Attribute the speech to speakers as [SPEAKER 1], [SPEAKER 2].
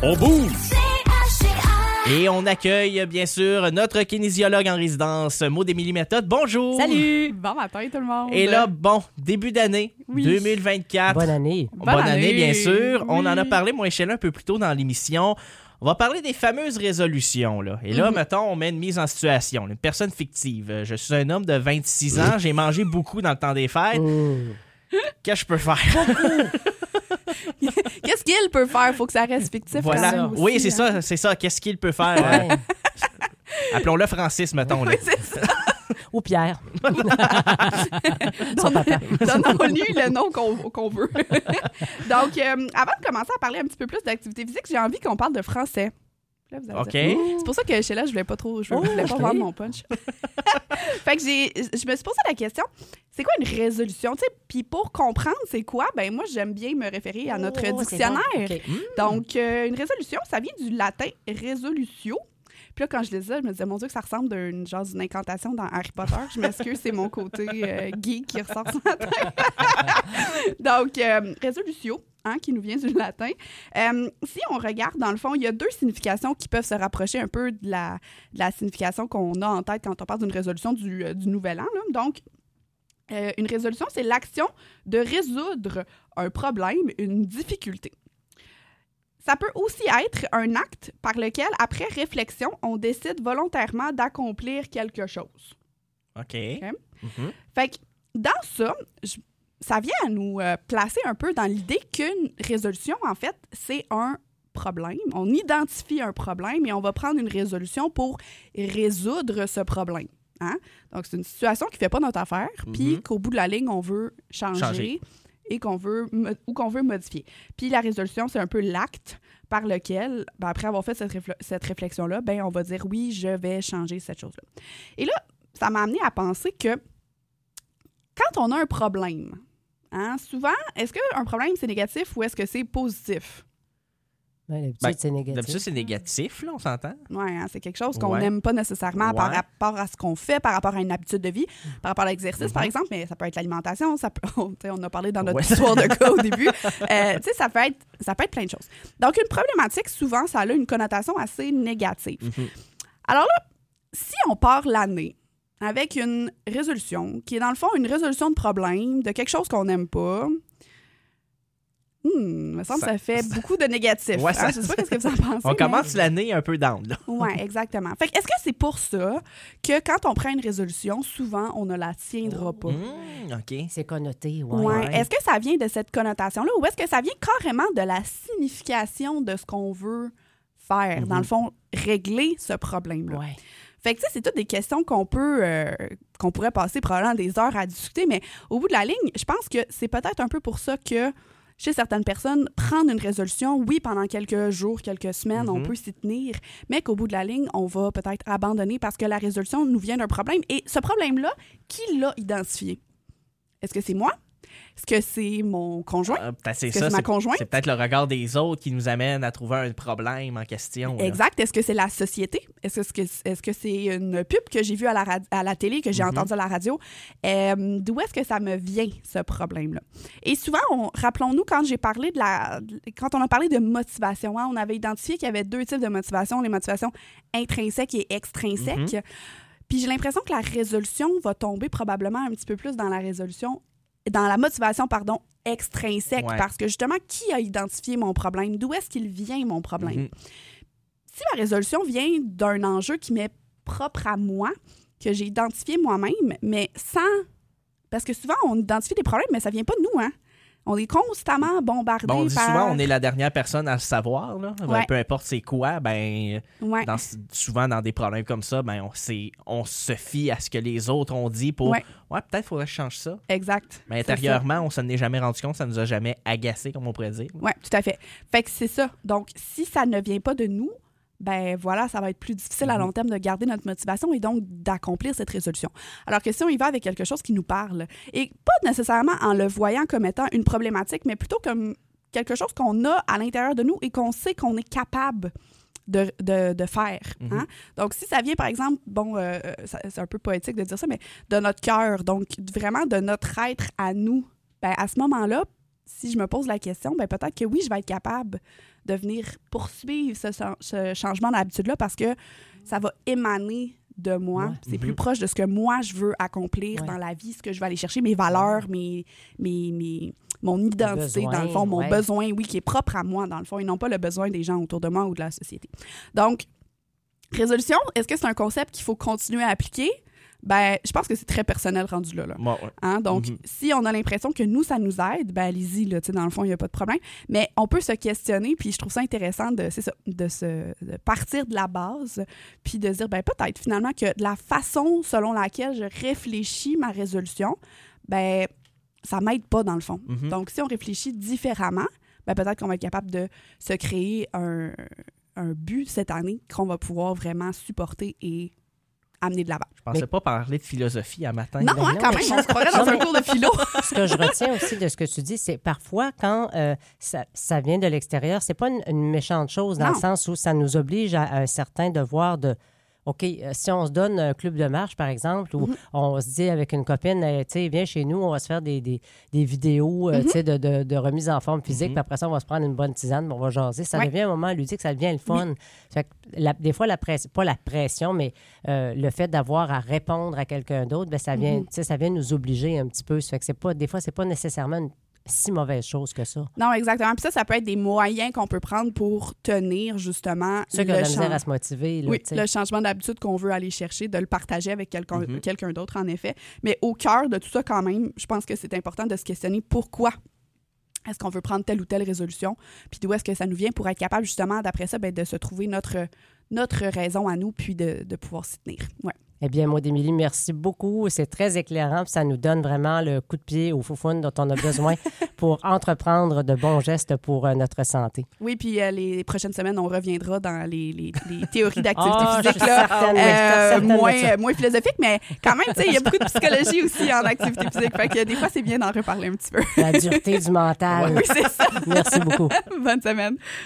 [SPEAKER 1] On bouge! Et on accueille, bien sûr, notre kinésiologue en résidence, Maud Émilie Méthode. Bonjour!
[SPEAKER 2] Salut! Bon matin, tout le monde!
[SPEAKER 1] Et là, début d'année 2024.
[SPEAKER 3] Bonne année!
[SPEAKER 1] Bonne année, bien sûr.
[SPEAKER 2] Oui.
[SPEAKER 1] On en a parlé, moi et Sheila, un peu plus tôt dans l'émission. On va parler des fameuses résolutions, là. Et là, mettons, on met une mise en situation. Une personne fictive. Je suis un homme de 26 ans. J'ai mangé beaucoup dans le temps des fêtes. Qu'est-ce que je peux faire?
[SPEAKER 2] Qu'est-ce qu'il peut faire? Faut que ça reste fictif.
[SPEAKER 1] Voilà.
[SPEAKER 2] quand même aussi,
[SPEAKER 1] Oui, c'est
[SPEAKER 2] hein.
[SPEAKER 1] ça. Qu'est-ce qu'il peut faire?
[SPEAKER 3] Ouais.
[SPEAKER 1] Appelons-le Francis, mettons. Là.
[SPEAKER 2] Oui, c'est ça.
[SPEAKER 3] Ou Pierre. Son papa.
[SPEAKER 2] Donnons-lui le nom qu'on veut. Donc, avant de commencer à parler un petit peu plus d'activité physique, j'ai envie qu'on parle de français. Là, vous allez
[SPEAKER 1] OK.
[SPEAKER 2] dire, c'est pour ça que chez là, je voulais pas vendre mon punch. Fait que je me suis posé la question, c'est quoi une résolution? Puis pour comprendre c'est quoi, ben moi, j'aime bien me référer à notre dictionnaire.
[SPEAKER 3] C'est bon. OK.
[SPEAKER 2] Donc, une résolution, ça vient du latin resolutio. Puis là, quand je lisais ça, je me disais, mon Dieu, que ça ressemble d'une incantation dans Harry Potter. Je m'excuse, c'est mon côté geek qui ressort ce matin. Donc, resolutio, qui nous vient du latin. Si on regarde, dans le fond, il y a deux significations qui peuvent se rapprocher un peu de la signification qu'on a en tête quand on parle d'une résolution du Nouvel An. Là. Donc, une résolution, c'est l'action de résoudre un problème, une difficulté. Ça peut aussi être un acte par lequel, après réflexion, on décide volontairement d'accomplir quelque chose.
[SPEAKER 1] OK.
[SPEAKER 2] Fait que dans ça, ça vient à nous placer un peu dans l'idée qu'une résolution, en fait, c'est un problème. On identifie un problème et on va prendre une résolution pour résoudre ce problème. Hein? Donc, c'est une situation qui ne fait pas notre affaire, puis qu'au bout de la ligne, on veut changer. Et qu'on veut modifier. Puis la résolution, c'est un peu l'acte par lequel, après avoir fait cette réflexion-là, on va dire oui, je vais changer cette chose-là. Et là, ça m'a amené à penser que quand on a un problème, souvent, est-ce qu'un problème, c'est négatif ou est-ce que c'est positif?
[SPEAKER 3] D'habitude, c'est négatif.
[SPEAKER 1] D'habitude, c'est négatif, là, on s'entend?
[SPEAKER 2] Oui, c'est quelque chose qu'on n'aime pas nécessairement par rapport à ce qu'on fait, par rapport à une habitude de vie, par rapport à l'exercice, par exemple, mais ça peut être l'alimentation, on a parlé dans notre histoire de cas au début. Ça peut être plein de choses. Donc, une problématique, souvent, ça a une connotation assez négative. Alors là, si on part l'année avec une résolution, qui est dans le fond une résolution de problème, de quelque chose qu'on n'aime pas, il me semble que ça fait beaucoup de négatifs.
[SPEAKER 1] Ouais,
[SPEAKER 2] je sais pas ce que vous en pensez.
[SPEAKER 1] On commence l'année un peu down, là.
[SPEAKER 2] Oui, exactement. Fait que est-ce que c'est pour ça que quand on prend une résolution, souvent, on ne la tiendra pas?
[SPEAKER 1] OK.
[SPEAKER 3] C'est connoté,
[SPEAKER 2] Ouais. Est-ce que ça vient de cette connotation-là ou est-ce que ça vient carrément de la signification de ce qu'on veut faire? Dans le fond, régler ce problème-là.
[SPEAKER 3] Ouais.
[SPEAKER 2] Fait que, tu sais, c'est toutes des questions qu'on pourrait passer probablement des heures à discuter, mais au bout de la ligne, je pense que c'est peut-être un peu pour ça que chez certaines personnes, prendre une résolution, oui, pendant quelques jours, quelques semaines, on peut s'y tenir, mais qu'au bout de la ligne, on va peut-être abandonner parce que la résolution nous vient d'un problème. Et ce problème-là, qui l'a identifié? Est-ce que c'est moi? Est-ce que c'est mon conjoint?
[SPEAKER 1] C'est
[SPEAKER 2] Est-ce que c'est ma conjointe?
[SPEAKER 1] C'est peut-être le regard des autres qui nous amène à trouver un problème en question. Là.
[SPEAKER 2] Exact. Est-ce que c'est la société? Est-ce que c'est une pub que j'ai vue à la télé, que j'ai entendue à la radio? D'où est-ce que ça me vient, ce problème-là? Et souvent, rappelons-nous, quand on a parlé de motivation, on avait identifié qu'il y avait deux types de motivation, les motivations intrinsèques et extrinsèques. Puis j'ai l'impression que la résolution va tomber probablement un petit peu plus dans la motivation, extrinsèque, parce que justement, qui a identifié mon problème? D'où est-ce qu'il vient, mon problème? Si ma résolution vient d'un enjeu qui m'est propre à moi, que j'ai identifié moi-même, mais sans... Parce que souvent, on identifie des problèmes, mais ça vient pas de nous, On est constamment bombardé par...
[SPEAKER 1] Souvent, on est la dernière personne à le savoir, là. Peu importe c'est quoi, souvent dans des problèmes comme ça, on se fie à ce que les autres ont dit pour... peut-être qu'il faudrait que je change ça.
[SPEAKER 2] Exact.
[SPEAKER 1] Mais intérieurement, on s'en est jamais rendu compte, ça nous a jamais agacé, comme on pourrait dire.
[SPEAKER 2] Oui, tout à fait. Fait que c'est ça. Donc, si ça ne vient pas de nous, ça va être plus difficile à long terme de garder notre motivation et donc d'accomplir cette résolution. Alors que si on y va avec quelque chose qui nous parle, et pas nécessairement en le voyant comme étant une problématique, mais plutôt comme quelque chose qu'on a à l'intérieur de nous et qu'on sait qu'on est capable de faire. Donc, si ça vient, par exemple, c'est un peu poétique de dire ça, mais de notre cœur, donc vraiment de notre être à nous, à ce moment-là, si je me pose la question, ben peut-être que oui, je vais être capable de venir poursuivre ce changement d'habitude-là parce que ça va émaner de moi.
[SPEAKER 3] Ouais.
[SPEAKER 2] C'est plus proche de ce que moi, je veux accomplir dans la vie, ce que je vais aller chercher, mes valeurs, mon identité,
[SPEAKER 3] besoin,
[SPEAKER 2] dans le fond, mon
[SPEAKER 3] ouais.
[SPEAKER 2] besoin, oui, qui est propre à moi, dans le fond, et non pas le besoin des gens autour de moi ou de la société. Donc, résolution, est-ce que c'est un concept qu'il faut continuer à appliquer? Ben, je pense que c'est très personnel rendu là.
[SPEAKER 1] Ouais, ouais.
[SPEAKER 2] Hein? Donc, si on a l'impression que nous, ça nous aide, ben allez-y, là, dans le fond, il n'y a pas de problème. Mais on peut se questionner, puis je trouve ça intéressant de partir de la base, puis de se dire, ben peut-être finalement que de la façon selon laquelle je réfléchis ma résolution, ben ça m'aide pas dans le fond. Donc, si on réfléchit différemment, ben peut-être qu'on va être capable de se créer un but cette année qu'on va pouvoir vraiment supporter et amener de l'avant.
[SPEAKER 1] Je pensais pas parler de philosophie à matin.
[SPEAKER 2] Non,
[SPEAKER 3] Ben
[SPEAKER 2] hein,
[SPEAKER 3] non.
[SPEAKER 2] quand même, on se croirait dans un cours de philo.
[SPEAKER 3] Ce que je retiens aussi de ce que tu dis, c'est parfois quand ça vient de l'extérieur, c'est pas une méchante chose dans
[SPEAKER 2] Non.
[SPEAKER 3] le sens où ça nous oblige à un certain devoir de OK, si on se donne un club de marche, par exemple, ou on se dit avec une copine, tu sais, viens chez nous, on va se faire des vidéos tu sais, de remise en forme physique, puis après ça, on va se prendre une bonne tisane, puis on va jaser. Ça devient un moment ludique, ça devient le fun. Fait que des fois, pas la pression, mais le fait d'avoir à répondre à quelqu'un d'autre, ben, ça vient ça vient nous obliger un petit peu. Ça fait que des fois, c'est pas nécessairement une si mauvaise chose que ça.
[SPEAKER 2] Non, exactement. Puis ça peut être des moyens qu'on peut prendre pour tenir justement
[SPEAKER 3] Ceux qui ont de la misère à se motiver. Là,
[SPEAKER 2] oui,
[SPEAKER 3] tu sais.
[SPEAKER 2] le changement d'habitude qu'on veut aller chercher, de le partager avec quelqu'un d'autre, en effet. Mais au cœur de tout ça, quand même, je pense que c'est important de se questionner pourquoi est-ce qu'on veut prendre telle ou telle résolution, puis d'où est-ce que ça nous vient pour être capable, justement, d'après ça, de se trouver notre raison à nous, puis de pouvoir s'y tenir. Ouais.
[SPEAKER 3] Eh bien, Maud Émilie, merci beaucoup. C'est très éclairant. Puis ça nous donne vraiment le coup de pied au foufoune dont on a besoin pour entreprendre de bons gestes pour notre santé.
[SPEAKER 2] Oui, puis les prochaines semaines, on reviendra dans les théories d'activité
[SPEAKER 3] Je
[SPEAKER 2] physique.
[SPEAKER 3] suis certaine, oui, certaine de ça.
[SPEAKER 2] Moins philosophique, mais quand même, tu sais, il y a beaucoup de psychologie aussi en activité physique. Fait que des fois, c'est bien d'en reparler un petit peu.
[SPEAKER 3] La dureté du mental.
[SPEAKER 2] Oui, c'est ça.
[SPEAKER 3] Merci beaucoup.
[SPEAKER 2] Bonne semaine.